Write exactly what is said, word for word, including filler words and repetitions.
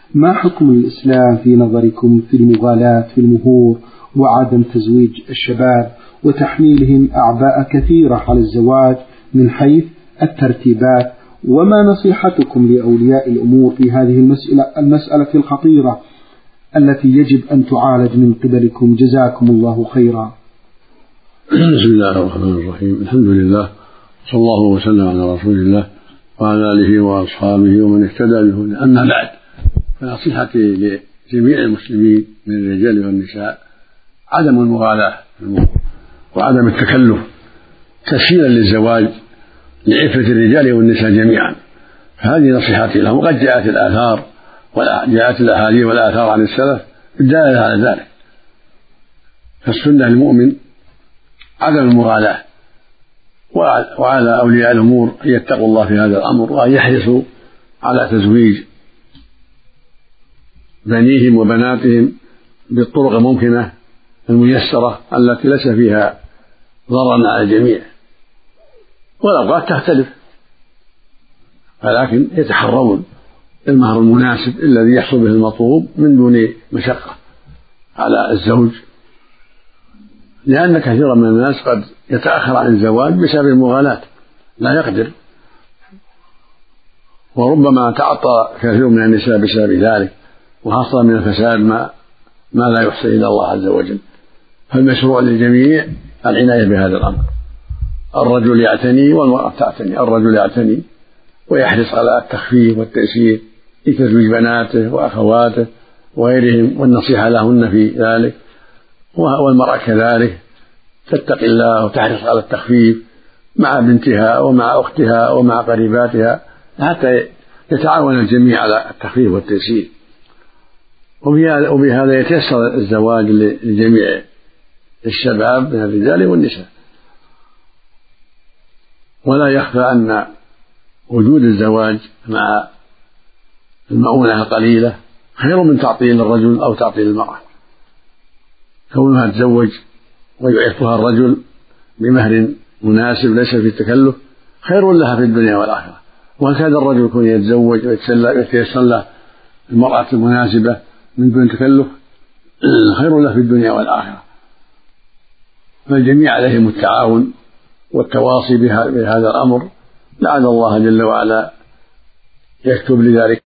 ما حكم الإسلام في نظركم في المغالاة في المهور وعدم تزويج الشباب وتحميلهم أعباء كثيرة على الزواج من حيث الترتيبات؟ وما نصيحتكم لأولياء الأمور في هذه المسألة, المسألة الخطيرة التي يجب أن تعالج من قبلكم؟ جزاكم الله خيرا. بسم الله الرحمن الرحيم. الحمد لله صلى الله وسلم على رسول الله وعلى آله وأصحابه ومن اهتدى به. أما بعد، فنصيحتي لجميع المسلمين من الرجال والنساء عدم المغالاة وعدم التكلف تسهيلا للزواج لعفة الرجال والنساء جميعا. هذه نصيحتي لهم، وقد جاءت الآثار وجاءت الأحاديث والآثار عن السلف الدالة على ذلك. فالسنة المؤمن عدم المغالاة، وعلى أولياء الأمور أن يتقوا الله في هذا الأمر وأن يحرصوا على تزويج بنيهم وبناتهم بالطرق الممكنة الميسرة التي ليس فيها ضرر على الجميع، والأوقات تختلف، ولكن يتحرون المهر المناسب الذي يحصل به المطلوب من دون مشقة على الزوج، لأن كثيرا من الناس قد يتأخر عن الزواج بسبب المغالاة، لا يقدر، وربما تعطى كثير من النساء بسبب ذلك، وحصل من الفساد ما, ما لا يحصي إلا الله عز وجل. فالمشروع للجميع العناية بهذا الأمر. الرجل يعتني والمرأة تعتني. الرجل يعتني ويحرص على التخفيف والتيسير لتزويج بناته وأخواته وغيرهم والنصيحة لهن في ذلك، والمرأة كذلك تتقي الله وتحرص على التخفيف مع بنتها ومع أختها ومع قريباتها حتى يتعاون الجميع على التخفيف والتيسير، وبهذا يتيسر الزواج لجميع الشباب من الرجال والنساء. ولا يخفى أن وجود الزواج مع المؤونة القليلة خير من تعطيل الرجل أو تعطيل المرأة. كونها تزوج ويعفها الرجل بمهر مناسب ليس في التكلف خير لها في الدنيا والآخرة، وهكذا الرجل يكون يتزوج ويتيسر له المرأة المناسبة من دون تكلف خير له في الدنيا والآخرة. فالجميع عليهم التعاون والتواصي بهذا الأمر، لعل الله جل وعلا يكتب لذلك